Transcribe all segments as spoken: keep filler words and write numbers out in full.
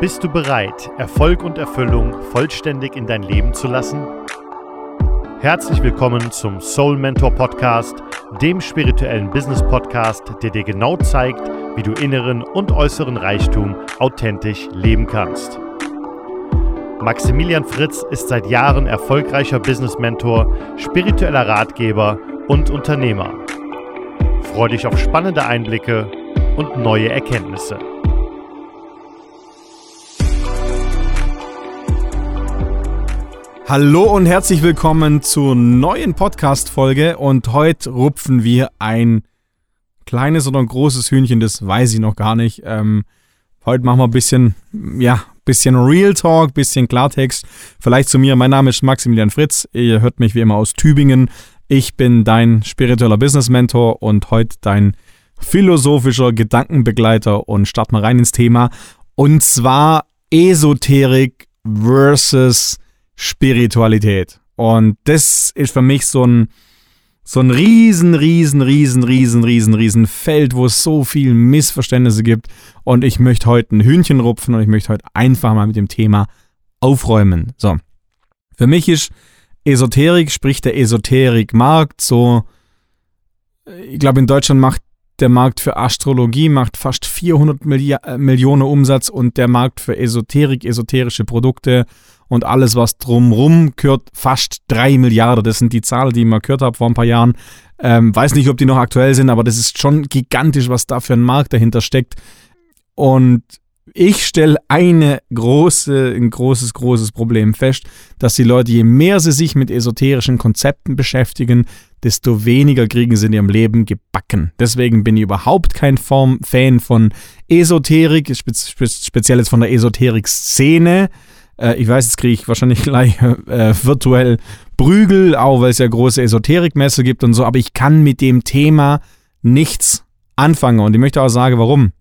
Bist du bereit, Erfolg und Erfüllung vollständig in dein Leben zu lassen? Herzlich willkommen zum Soul Mentor Podcast, dem spirituellen Business Podcast, der dir genau zeigt, wie du inneren und äußeren Reichtum authentisch leben kannst. Maximilian Fritz ist seit Jahren erfolgreicher Business Mentor, spiritueller Ratgeber und Unternehmer. Freue dich auf spannende Einblicke und neue Erkenntnisse. Hallo und herzlich willkommen zur neuen Podcast-Folge und heute rupfen wir ein kleines oder ein großes Hühnchen, das weiß ich noch gar nicht. Ähm, heute machen wir ein bisschen, ja, bisschen Real Talk, bisschen Klartext. Vielleicht zu mir, mein Name ist Maximilian Fritz, ihr hört mich wie immer aus Tübingen. Ich bin dein spiritueller Business Mentor und heute dein philosophischer Gedankenbegleiter und starten wir rein ins Thema. Und zwar Esoterik versus Spiritualität. Und das ist für mich so ein, so ein riesen, riesen, riesen, riesen, riesen, riesen Feld, wo es so viele Missverständnisse gibt. Und ich möchte heute ein Hühnchen rupfen und ich möchte heute einfach mal mit dem Thema aufräumen. So. Für mich ist Esoterik, sprich der Esoterikmarkt, so, ich glaube in Deutschland macht der Markt für Astrologie macht fast vierhundert Milli- Millionen Umsatz und der Markt für Esoterik, esoterische Produkte und alles, was drumrum gehört, fast drei Milliarden. Das sind die Zahlen, die ich mal gehört habe vor ein paar Jahren. Ähm, weiß nicht, ob die noch aktuell sind, aber das ist schon gigantisch, was da für ein Markt dahinter steckt. Und ich stelle eine große, ein großes, großes Problem fest, dass die Leute, je mehr sie sich mit esoterischen Konzepten beschäftigen, desto weniger kriegen sie in ihrem Leben gebacken. Deswegen bin ich überhaupt kein Fan von Esoterik, spe- spe- speziell jetzt von der Esoterik-Szene. Äh, ich weiß, jetzt kriege ich wahrscheinlich gleich äh, virtuell Prügel, auch weil es ja große Esoterikmesse gibt und so, aber ich kann mit dem Thema nichts anfangen und ich möchte auch sagen, warum.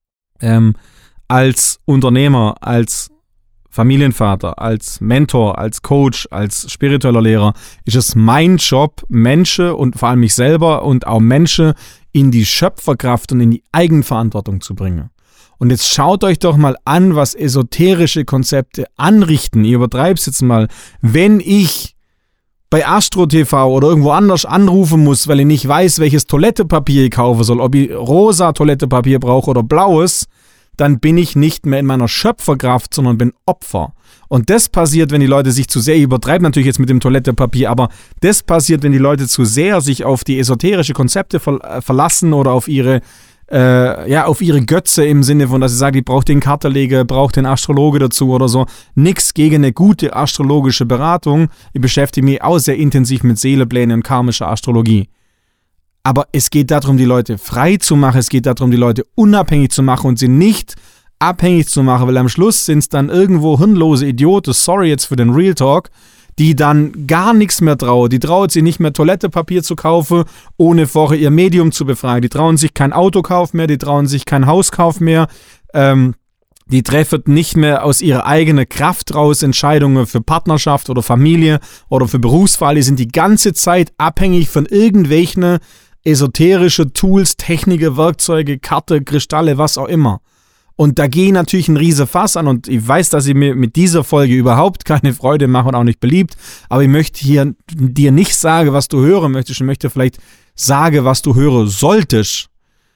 Ähm, als Unternehmer, als Familienvater, als Mentor, als Coach, als spiritueller Lehrer ist es mein Job, Menschen und vor allem mich selber und auch Menschen in die Schöpferkraft und in die Eigenverantwortung zu bringen. Und jetzt schaut euch doch mal an, was esoterische Konzepte anrichten. Ich übertreibe es jetzt mal. Wenn ich bei Astro T V oder irgendwo anders anrufen muss, weil ich nicht weiß, welches Toilettepapier ich kaufen soll, ob ich rosa Toilettepapier brauche oder blaues, dann bin ich nicht mehr in meiner Schöpferkraft, sondern bin Opfer. Und das passiert, wenn die Leute sich zu sehr, ich übertreibe natürlich jetzt mit dem Toilettepapier, aber das passiert, wenn die Leute zu sehr sich auf die esoterische Konzepte ver- verlassen oder auf ihre, äh, ja, auf ihre Götze im Sinne von, dass sie sagen, ich brauche den Kartenleger, brauche den Astrologe dazu oder so. Nix gegen eine gute astrologische Beratung. Ich beschäftige mich auch sehr intensiv mit Seeleplänen und karmischer Astrologie. Aber es geht darum, die Leute frei zu machen, es geht darum, die Leute unabhängig zu machen und sie nicht abhängig zu machen, weil am Schluss sind es dann irgendwo hirnlose Idioten, sorry jetzt für den Real Talk, die dann gar nichts mehr trauen. Die trauen sich nicht mehr Toilettepapier zu kaufen, ohne vorher ihr Medium zu befragen. Die trauen sich keinen Autokauf mehr, die trauen sich keinen Hauskauf mehr. Ähm, die treffen nicht mehr aus ihrer eigenen Kraft raus Entscheidungen für Partnerschaft oder Familie oder für Berufswahl. Die sind die ganze Zeit abhängig von irgendwelchen esoterische Tools, Techniken, Werkzeuge, Karte, Kristalle, was auch immer. Und da gehe ich natürlich ein riesen Fass an und ich weiß, dass ich mir mit dieser Folge überhaupt keine Freude mache und auch nicht beliebt, aber ich möchte hier dir nicht sagen, was du hören möchtest, ich möchte vielleicht sagen, was du hören solltest,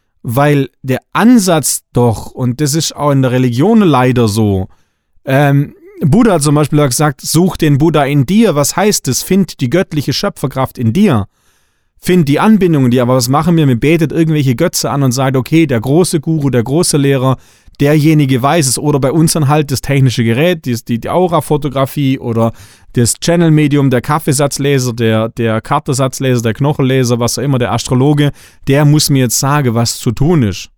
weil der Ansatz doch, und das ist auch in der Religion leider so, ähm, Buddha zum Beispiel hat gesagt, such den Buddha in dir, was heißt das? Find die göttliche Schöpferkraft in dir. Find die Anbindung in dir, aber was machen wir? Wir betet irgendwelche Götze an und sagt, okay, der große Guru, der große Lehrer, derjenige weiß es. Oder bei uns dann halt das technische Gerät, die, die, die Aura-Fotografie oder das Channel-Medium, der Kaffeesatzleser, der, der Kartensatzleser, der Knochenleser, was auch immer, der Astrologe, der muss mir jetzt sagen, was zu tun ist.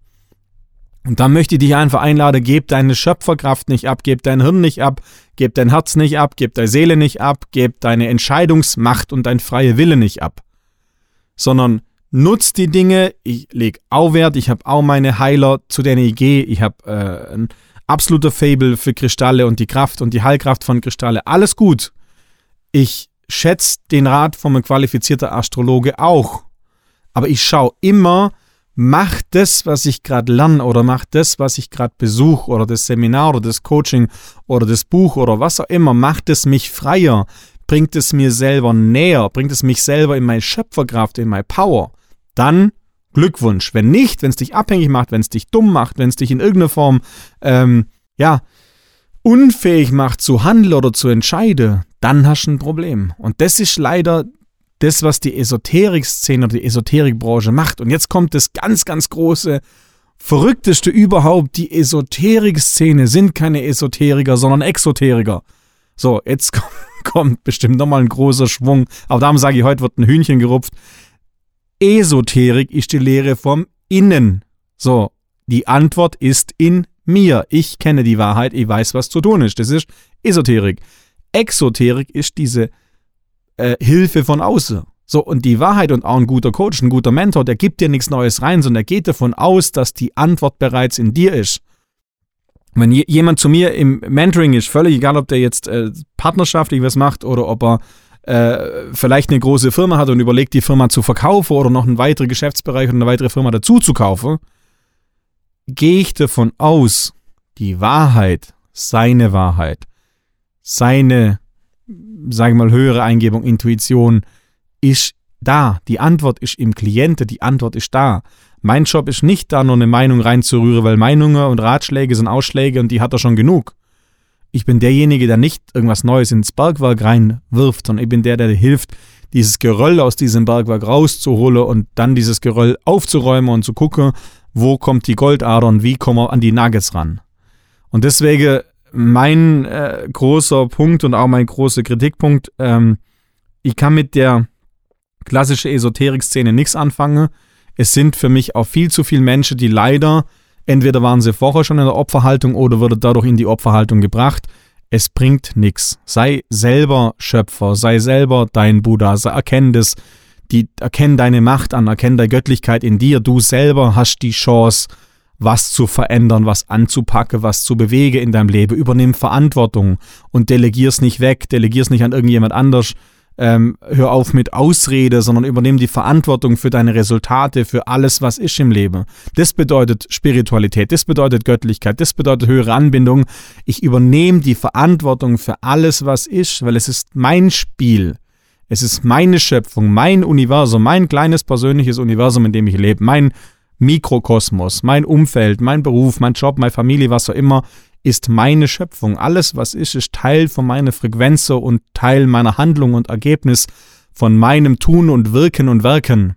Und dann möchte ich dich einfach einladen, gib deine Schöpferkraft nicht ab, gib dein Hirn nicht ab, gib dein Herz nicht ab, gib deine Seele nicht ab, gib deine Entscheidungsmacht und dein freie Wille nicht ab. Sondern nutzt die Dinge, ich lege auch Wert, ich habe auch meine Heiler, zu denen ich gehe, ich habe äh, ein absoluter Faible für Kristalle und die Kraft und die Heilkraft von Kristalle, alles gut. Ich schätze den Rat von einem qualifizierten Astrologe auch, aber ich schaue immer, mach das, was ich gerade lerne oder mach das, was ich gerade besuche oder das Seminar oder das Coaching oder das Buch oder was auch immer, macht es mich freier, bringt es mir selber näher, bringt es mich selber in meine Schöpferkraft, in meine Power, dann Glückwunsch. Wenn nicht, wenn es dich abhängig macht, wenn es dich dumm macht, wenn es dich in irgendeiner Form ähm, ja, unfähig macht zu handeln oder zu entscheiden, dann hast du ein Problem. Und das ist leider das, was die Esoterik-Szene oder die Esoterikbranche macht. Und jetzt kommt das ganz, ganz große, verrückteste überhaupt. Die Esoterik-Szene sind keine Esoteriker, sondern Exoteriker. So, jetzt kommt bestimmt nochmal ein großer Schwung. Aber darum sage ich, heute wird ein Hühnchen gerupft. Esoterik ist die Lehre vom Innen. So, die Antwort ist in mir. Ich kenne die Wahrheit, ich weiß, was zu tun ist. Das ist Esoterik. Exoterik ist diese äh, Hilfe von außen. So, und die Wahrheit und auch ein guter Coach, ein guter Mentor, der gibt dir nichts Neues rein, sondern der geht davon aus, dass die Antwort bereits in dir ist. Wenn je, jemand zu mir im Mentoring ist, völlig egal, ob der jetzt äh, partnerschaftlich was macht oder ob er äh, vielleicht eine große Firma hat und überlegt, die Firma zu verkaufen oder noch einen weiteren Geschäftsbereich oder eine weitere Firma dazu zu kaufen, gehe ich davon aus, die Wahrheit, seine Wahrheit, seine, sage ich mal, höhere Eingebung, Intuition ist da. Die Antwort ist im Klienten, die Antwort ist da. Mein Job ist nicht da, nur eine Meinung reinzurühren, weil Meinungen und Ratschläge sind Ausschläge und die hat er schon genug. Ich bin derjenige, der nicht irgendwas Neues ins Bergwerk reinwirft, sondern ich bin der, der dir hilft, dieses Geröll aus diesem Bergwerk rauszuholen und dann dieses Geröll aufzuräumen und zu gucken, wo kommt die Goldader und wie kommen wir an die Nuggets ran. Und deswegen mein äh, großer Punkt und auch mein großer Kritikpunkt, ähm, ich kann mit der klassischen Esoterik-Szene nichts anfangen. Es sind für mich auch viel zu viele Menschen, die leider, entweder waren sie vorher schon in der Opferhaltung oder wurden dadurch in die Opferhaltung gebracht. Es bringt nichts. Sei selber Schöpfer, sei selber dein Buddha, sei, erkenn das, die, erkenn deine Macht an, erkenn deine Göttlichkeit in dir. Du selber hast die Chance, was zu verändern, was anzupacken, was zu bewegen in deinem Leben. Übernimm Verantwortung und delegier's nicht weg, delegier's nicht an irgendjemand anders. Ähm, hör auf mit Ausrede, sondern übernimm die Verantwortung für deine Resultate, für alles, was ist im Leben. Das bedeutet Spiritualität, das bedeutet Göttlichkeit, das bedeutet höhere Anbindung. Ich übernehme die Verantwortung für alles, was ist, weil es ist mein Spiel. Es ist meine Schöpfung, mein Universum, mein kleines persönliches Universum, in dem ich lebe, mein Mikrokosmos, mein Umfeld, mein Beruf, mein Job, meine Familie, was auch immer, ist meine Schöpfung. Alles, was ist, ist Teil von meiner Frequenz und Teil meiner Handlung und Ergebnis von meinem Tun und Wirken und Werken.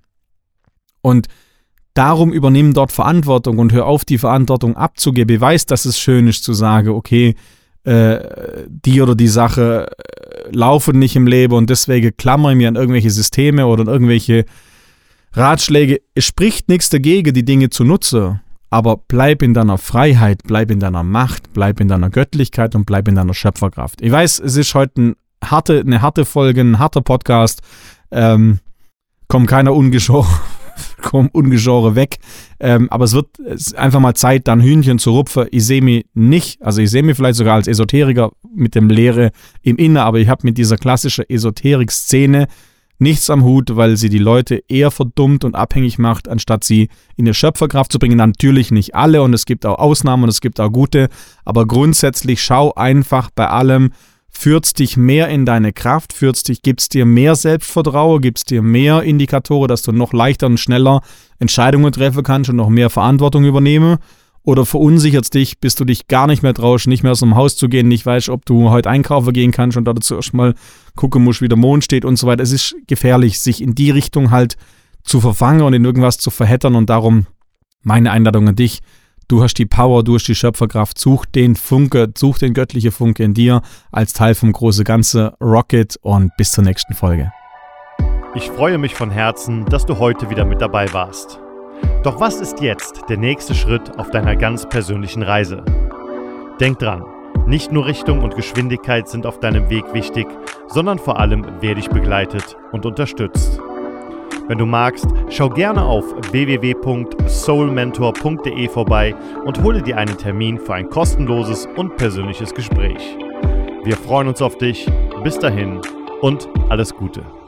Und darum übernimm dort Verantwortung und hör auf, die Verantwortung abzugeben. Beweis, dass es schön ist zu sagen, okay, äh, die oder die Sache äh, laufen nicht im Leben und deswegen klammere ich mir an irgendwelche Systeme oder an irgendwelche Ratschläge. Es spricht nichts dagegen, die Dinge zu nutzen. Aber bleib in deiner Freiheit, bleib in deiner Macht, bleib in deiner Göttlichkeit und bleib in deiner Schöpferkraft. Ich weiß, es ist heute ein harte, eine harte Folge, ein harter Podcast. Ähm, kommt keiner ungeschoren, kommt ungeschoren weg. Ähm, aber es wird es ist einfach mal Zeit, dann Hühnchen zu rupfen. Ich sehe mich nicht, also ich sehe mich vielleicht sogar als Esoteriker mit dem Lehre im Inneren, aber ich habe mit dieser klassischen Esoterik-Szene nichts am Hut, weil sie die Leute eher verdummt und abhängig macht, anstatt sie in die Schöpferkraft zu bringen. Natürlich nicht alle und es gibt auch Ausnahmen und es gibt auch gute, aber grundsätzlich schau einfach bei allem, führt's dich mehr in deine Kraft, führt's dich, gibt's dir mehr Selbstvertrauen, gibt's dir mehr Indikatoren, dass du noch leichter und schneller Entscheidungen treffen kannst und noch mehr Verantwortung übernehmen. Oder verunsichert's dich, bis du dich gar nicht mehr traust, nicht mehr aus dem Haus zu gehen, nicht weißt, ob du heute einkaufen gehen kannst und dazu erstmal gucken musst, wie der Mond steht und so weiter. Es ist gefährlich, sich in die Richtung halt zu verfangen und in irgendwas zu verheddern und darum meine Einladung an dich. Du hast die Power, du hast die Schöpferkraft, such den Funke, such den göttlichen Funke in dir als Teil vom großen Ganze. Rocket und bis zur nächsten Folge. Ich freue mich von Herzen, dass du heute wieder mit dabei warst. Doch was ist jetzt der nächste Schritt auf deiner ganz persönlichen Reise? Denk dran, nicht nur Richtung und Geschwindigkeit sind auf deinem Weg wichtig, sondern vor allem, wer dich begleitet und unterstützt. Wenn du magst, schau gerne auf w w w punkt soul mentor punkt de vorbei und hole dir einen Termin für ein kostenloses und persönliches Gespräch. Wir freuen uns auf dich. Bis dahin und alles Gute.